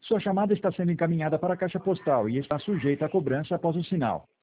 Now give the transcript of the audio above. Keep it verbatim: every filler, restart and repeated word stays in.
Sua chamada está sendo encaminhada para a caixa postal e está sujeita a cobrança após o sinal.